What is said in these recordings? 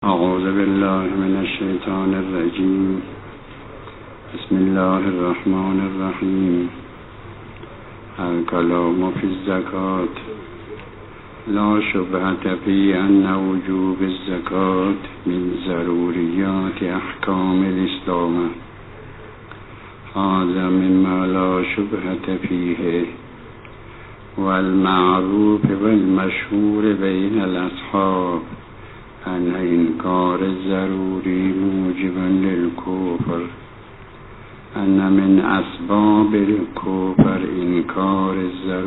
اعوذ بالله من الشیطان الرجیم. بسم الله الرحمن الرحیم. الکلام فی الزکات لا شبهة فی ان وجوب الزکات من ضروریات احکام الاسلام. هذا مما لا شبهة فیه والمعروف والمشهور بین الاصحاب ان انکار الضروری موجب للکفر، ان من اسباب الکفر انکار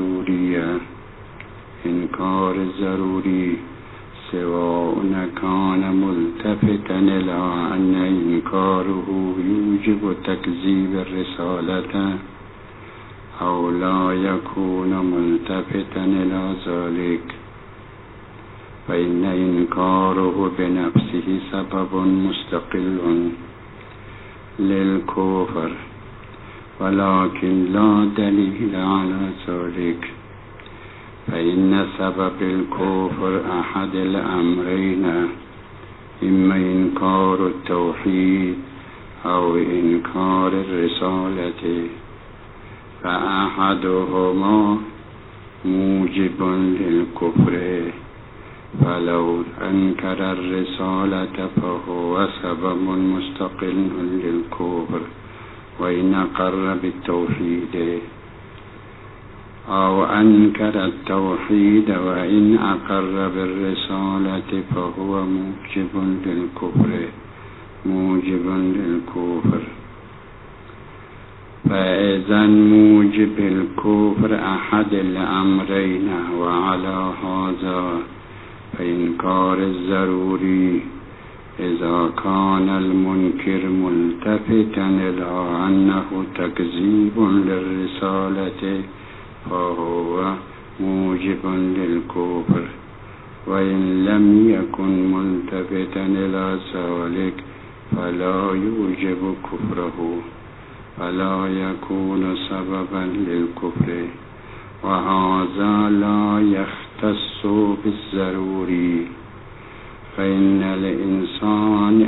الضروری سواء كان ملتفتا الى ان انکاره یوجب تکذیب الرسالة او لا يكون ملتفتا الى ذلك، فإن إنكاره بنفسه سبب مستقل للكفر ولكن لا دليل على ذلك، فإن سبب الكفر أحد الأمرين، إما إنكار التوحيد أو إنكار الرسالة، فأحدهما موجب للكفر، فلو أنكر الرسالة فهو سبب مستقل للكفر، وإن أقر بالتوحيد، أو أنكر التوحيد وإن أقر بالرسالة فهو موجب للكفر. فإذا موجب الكفر أحد الأمرين، وعلى هذا فإنكار الضروري إذا كان المنكر ملتفتا إلى أنه تكذيب للرسالة فهو موجب للكفر، وإن لم يكن ملتفتا إلى ذلك فلا يوجب كفره فلا يكون سببا للكفر، وهذا لا يختص بالضروري، فإن الإنسان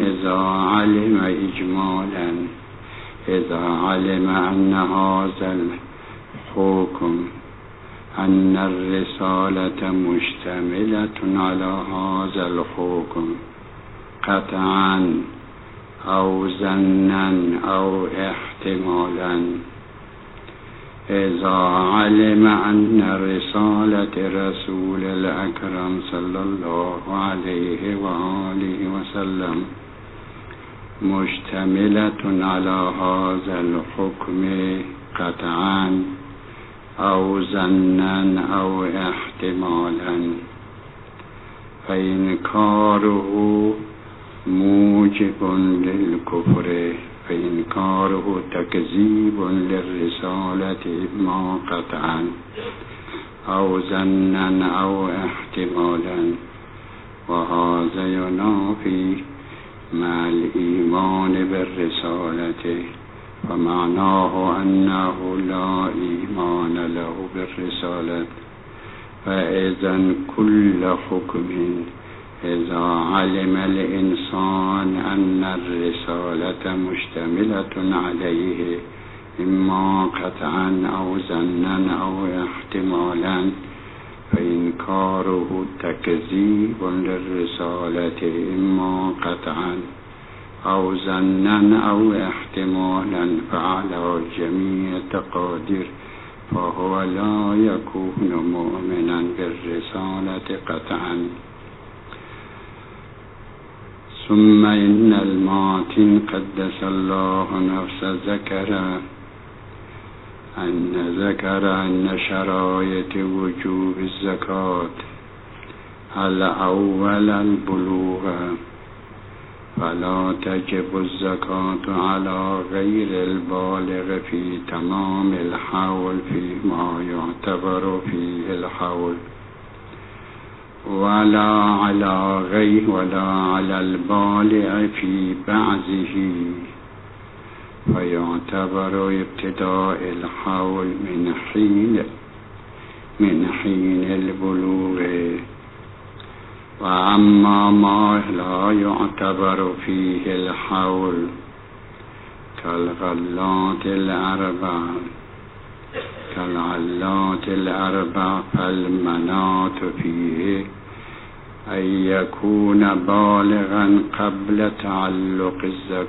إذا علم أن هذا الحكم أن الرسالة مشتملة على هذا الحكم قطعا أو ظنا أو احتمالا، إذا علم أن رسالة رسول الأكرم صلى الله عليه وآله وسلم مشتملة على هذا الحكم قطعا أو ظنا أو احتمالا، فإنكاره موجب للكفر، فإنكاره تكذيب للرسالة إما قطعا أو ظنا أو احتمالا، وهذا ينافي مع الإيمان بالرسالة، فمعناه أنه لا إيمان له بالرسالة. فإذا كل حكم إذا علم الإنسان أن الرسالة مشتملة عليه إما قطعا أو ظنا أو احتمالا فإنكاره تكذيب للرسالة إما قطعا أو ظنا أو احتمالا، فعلى جميع التقادير فهو لا يكون مؤمنا بالرسالة قطعا. ثم إن الماتن قدس الله نفسه ذكر أن شرائط وجوب الزكاة الأول البلوغ، فلا تجب الزكاة على غير البالغ في تمام الحول فيما يعتبر فيه الحول، ولا على البالغ في بعضه، فيعتبر ابتداء الحول من حين البلوغ، وأما ما لا يعتبر فيه الحول كالغلات الأربع فالمناط فيه أن يكون بالغا قبل تعلق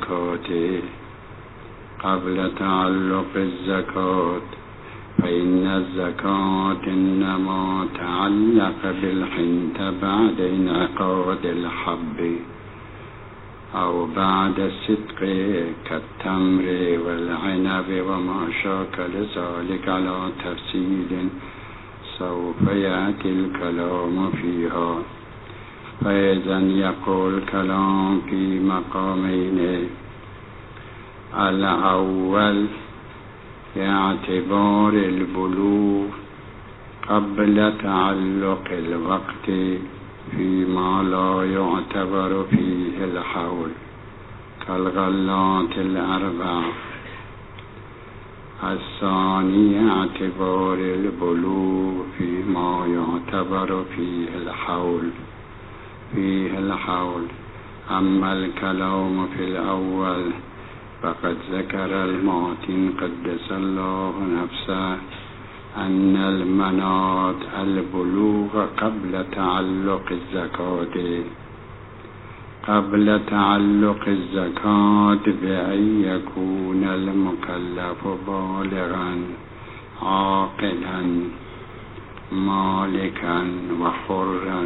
الزكاة فإن الزكاة إنما تعلق بالحنث بعد انعقاد الحب أو بعد الصدق كالتمر والعنب وما شاكل ذلك على تفصيل سوف يأتي الكلام فيها. فإذا يقول الكلام في مقامين: الأول باعتبار البلوغ قبل تعلق الوقت فيما لا يعتبر فيه الحول كالغلات الأربع. الثاني اعتبار البلوغ فيما يعتبر فيه الحول. أما الكلام في الأول فقد ذكر الماتن قدس الله نفسه أن المناط البلوغ قبل تعلق الزكاة بأن يكون المكلف بالغا عاقلا مالكا وحرا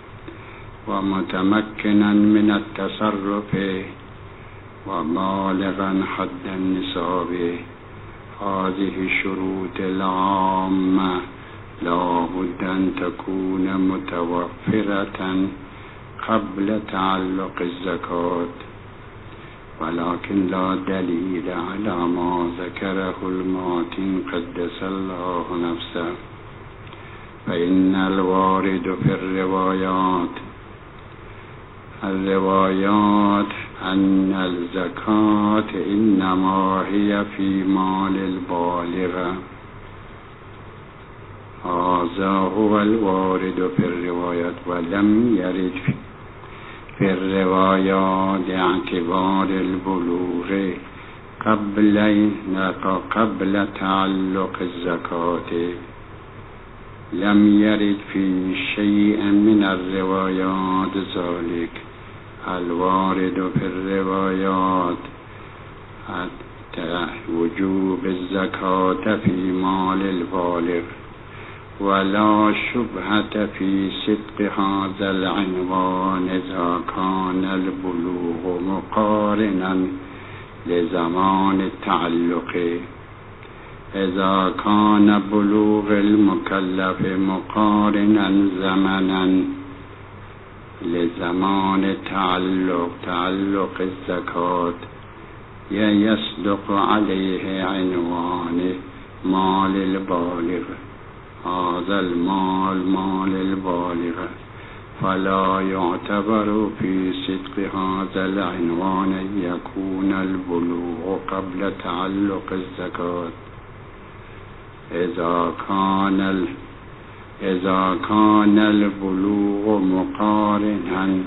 ومتمكنا من التصرف وبالغا حد النصاب. هذه الشروط العامة لا بد أن تكون متوفرة قبل تعلق الزكاة، ولكن لا دليل على ما ذكره الماتن قدس الله نفسه. فإن الوارد في الروايات أن الزكاة إنما هي في مال البالغ. هذا هو الوارد في الروايات، ولم يرد في الروايات اعتبار البلوغ قبل تعلق الزكاة. لم يرد في شيء من الروايات ذلك. الوارد في الروايات وجوب الزكاة في مال البالغ، ولا شبهة في صدق هذا العنوان إذا كان البلوغ مقارنا لزمان التعلق. إذا كان بلوغ المكلف مقارنا زمنا لزمان تعلق الزكاة يصدق عليه عنوان مال البالغ. هذا المال مال البالغ، فلا يعتبر في صدق هذا العنوان أن يكون البلوغ قبل تعلق الزكاة. إذا كان البلوغ مقارنا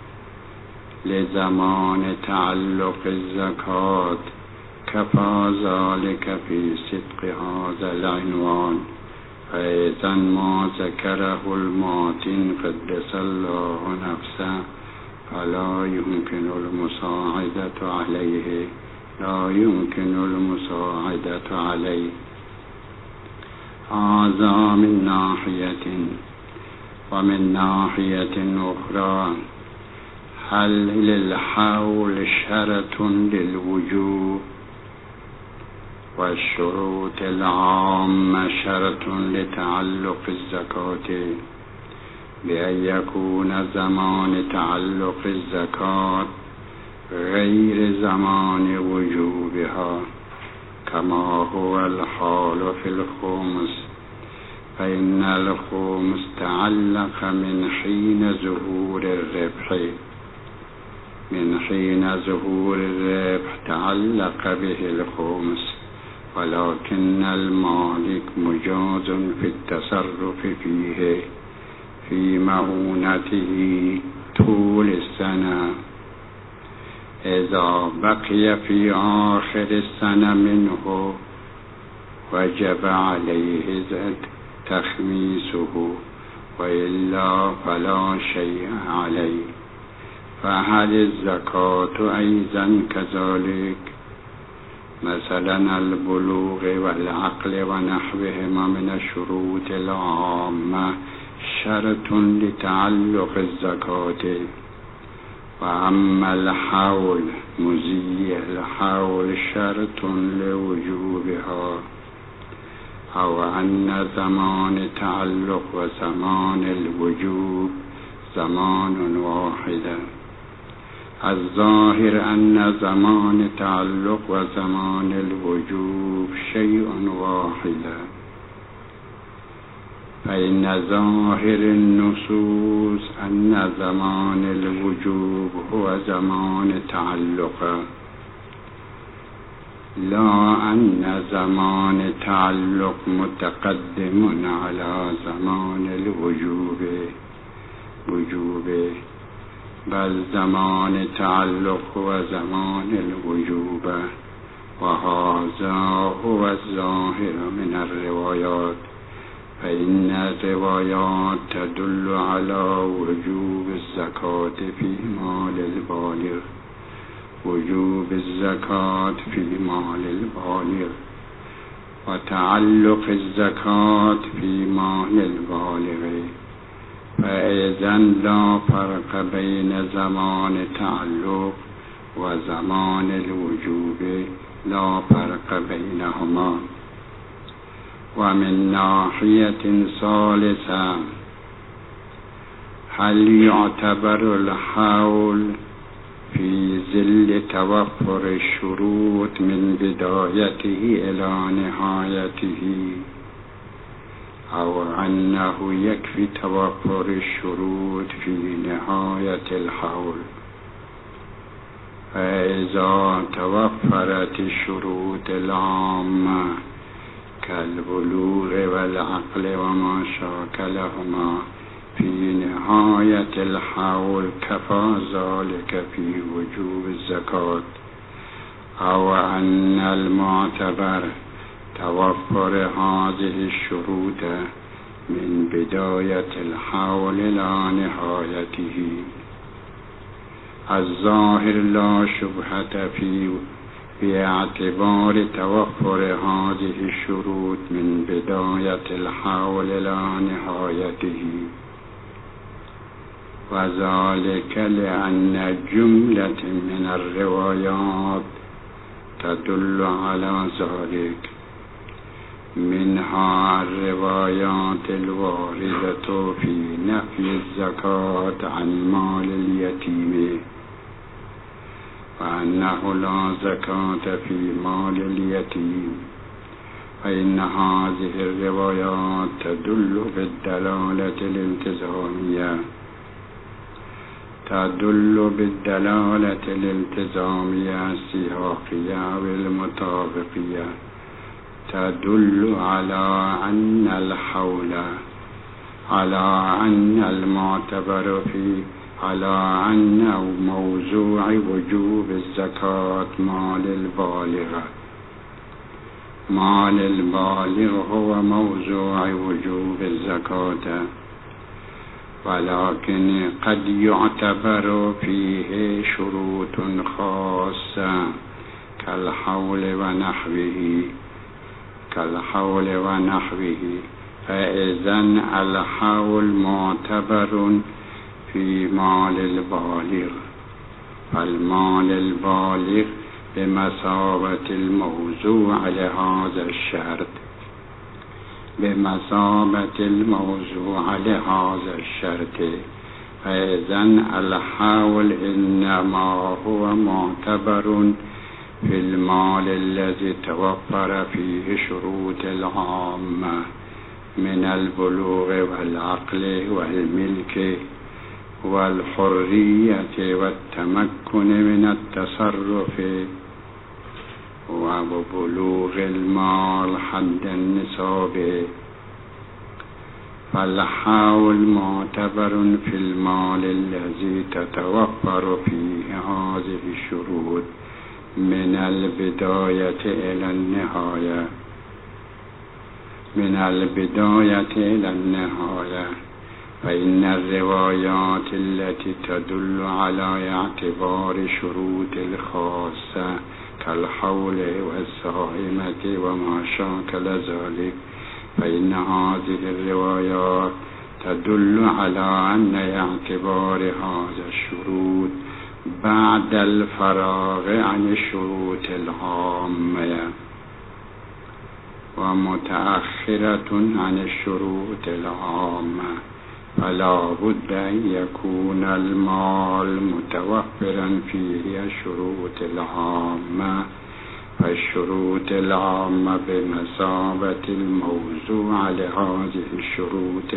لزمان تعلق الزكاة كفى ذلك في صدق هذا العنوان. فإذا ما ذكره الماتن قدس الله نفسه فلا يمكن المساعدة عليه. هذا من ناحية. ومن ناحية أخرى هل للحول شرط للوجوب والشروط العامة شرط لتعلق الزكاة بأن يكون زمان تعلق الزكاة غير زمان وجوبها كما هو الحال في الخمس. فإن الخمس تعلق من حين ظهور الربح تعلق به الخمس، ولكن المالك مجاز في التصرف فيه في مؤونته طول السنة. إذا بقي في آخر السنة منه وجب عليه تخميسه، وإلا فلا شيء عليه. فهل الزكاة أيضا كذلك؟ مثلا البلوغ والعقل ونحوهما من الشروط العامة شرط لتعلق الزكاة، وأما الحول مزي الحول شرط لوجوبها، أو أن زمان تعلق وزمان الوجوب زمان واحد. الظاهر أن زمان تعلق وزمان الوجوب شيء واحد، فإن ظاهر النصوص أن زمان الوجوب هو زمان تعلق، لا أن زمان تعلق متقدم على زمان الوجوب، بل زمان تعلق هو زمان الوجوب، وهذا هو الظاهر من الروايات. فإن الروايات تدل على وجوب الزكاة في مال البالغ، وجوب الزكاة في مال البالغ، وتعلق الزكاة في مال البالغ. فإذا لا فرق بين زمان تعلق وزمان الوجوب، لا فرق بينهما. ومن ناحية ثالثة، هل يعتبر الحول في ظل توفر الشروط من بدايته إلى نهايته، أو أنه يكفي توفر الشروط في نهاية الحول؟ فإذا توفرت الشروط العامة كالبلوغ والعقل وما شاكلهما في نهاية الحول، كفى ذلك في وجوب الزكاة. أو أن المعتبر توفر هذه الشروط من بداية الحول إلى نهايته. الظاهر لا شبهة فيه باعتبار توفر هذه الشروط من بداية الحول إلى نهايته، وذلك لأن جملة من الروايات تدل على ذلك، منها الروايات الواردة في نفي الزكاة عن مال اليتيم، وأنه لا زكاة في مال اليتيم. فإن هذه الروايات تدل بالدلالة الالتزامية السياقية والمطابقية، تدل على أن الحول، على أن المعتبر فيه، على أن موضوع وجوب الزكاة مال البالغ هو موضوع وجوب الزكاة، ولكن قد يعتبر فيه شروط خاصة كالحول ونحوه. فإذا الحول معتبر في مال البالغ، فالمال البالغ بمثابة الموضوع لهذا الشرط، فإذا الحول إنما هو معتبر في المال الذي توفر فيه شروط العامة من البلوغ والعقل والملك والحرية والتمكن من التصرف، وبلوغ المال حد النصاب. فالحول معتبر في المال الذي تتوفر فيه هذه الشروط من البداية إلى النهاية فإن الروايات التي تدل على اعتبار شروط الخاصة كالحول والسائمة وما شاكل ذلك، فإن هذه الروايات تدل على أن اعتبار هذا الشروط بعد الفراغ عن الشروط العامة ومتأخرة عن الشروط العامة، فلا بد أن يكون المال متوفرا فيه الشروط العامة، فالشروط العامة بمثابة الموضوع لهذه الشروط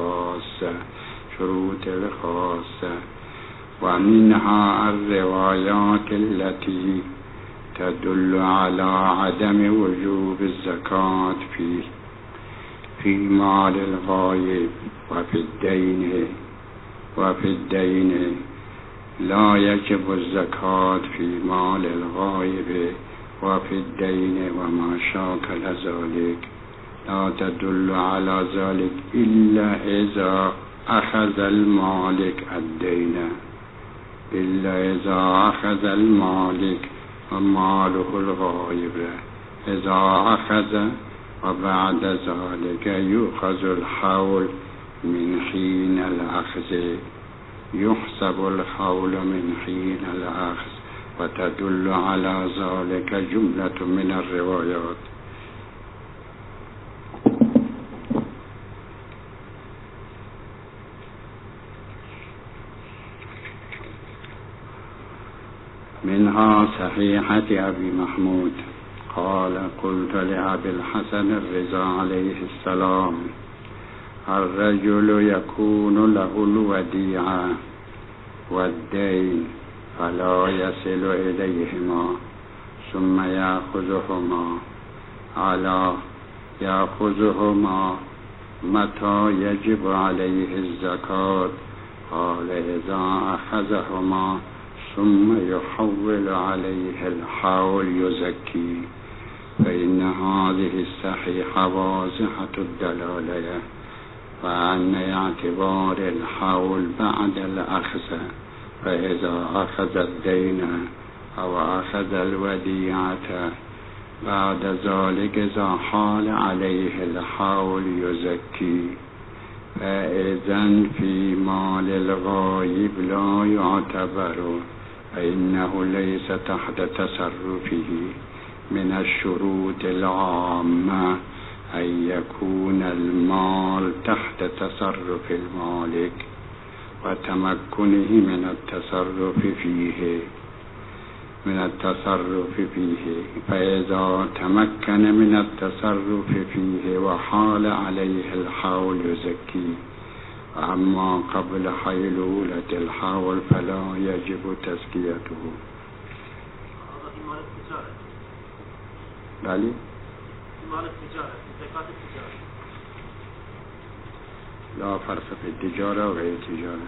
الخاصة، ومنها الروايات التي تدل على عدم وجوب الزكاة في مال الغائب وفي الدين لا يجب الزكاة في مال الغائب وفي الدين وما شاكل ذلك، لا تدل على ذلك إلا إذا أخذ المالك الدين، إلا إذا أخذ المالك وماله الغائب، إذا أخذ وبعد ذلك يؤخذ الحول من حين الأخذ، يحسب الحول من حين الأخذ، وتدل على ذلك جملة من الروايات. منها صحيحة أبي محمود قال: قلت لأبي الحسن الرضا عليه السلام: الرجل يكون له الوديعة والدين فلا يصل إليهما ثم يأخذهما متى يجب عليه الزكاة؟ قال: إذا أخذهما ثم يحول عليه الحول يزكي، فإن هذه الصحيحة واضحة الدلالة، وأن اعتبار الحول بعد الأخذ، فإذا أخذ الدين أو أخذ الوديعة بعد ذلك إذا حال عليه الحول يزكي، فإذا في مال الغائب لا يعتبر، فإنه ليس تحت تصرفه من الشروط العامة أن يكون المال تحت تصرف المالك وتمكنه من التصرف فيه، فإذا تمكن من التصرف فيه وحال عليه الحول يزكي، أما قبل حيلولة الحول فلا يجب تزكيته. بلي؟ لا فرق في التجارة وغير التجارة.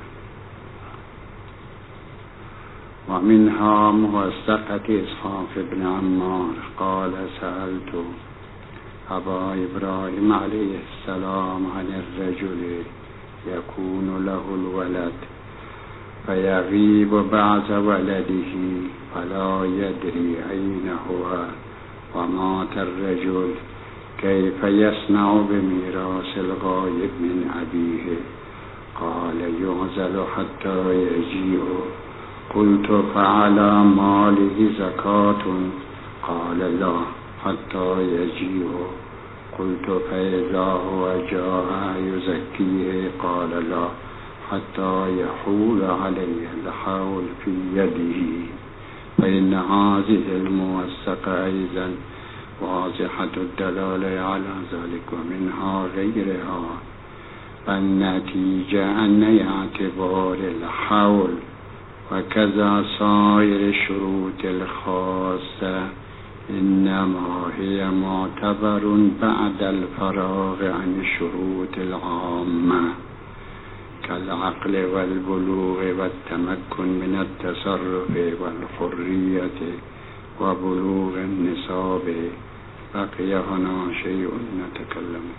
ومنها موثقة إسحاق بن عمار قال: سألت أبا إبراهيم عليه السلام عن الرجل يكون له الولد فيغيب بعد ولده فلا يدري أين هو، ومات الرجل، كيف يصنع بميراث الغائب من أبيه؟ قال: يعزل حتى يجيء. قلت: فعلى ماله زكاة؟ قال: لا، حتى يجيء. قلت: فإذا هو جاء يزكيه؟ قال: لا، حتى يحول عليه الحول في يده. فإن هذه الموثقة أيضا واضحة الدلالة على ذلك، ومنها غيرها، فالنتيجة أن اعتبار الحول وكذا سائر الشروط الخاصة إنما هي معتبر بعد الفراغ عن الشروط العامة كالعقل والبلوغ والتمكن من التصرف والحرية وبلوغ النصاب. بقي هنا شيء نتكلم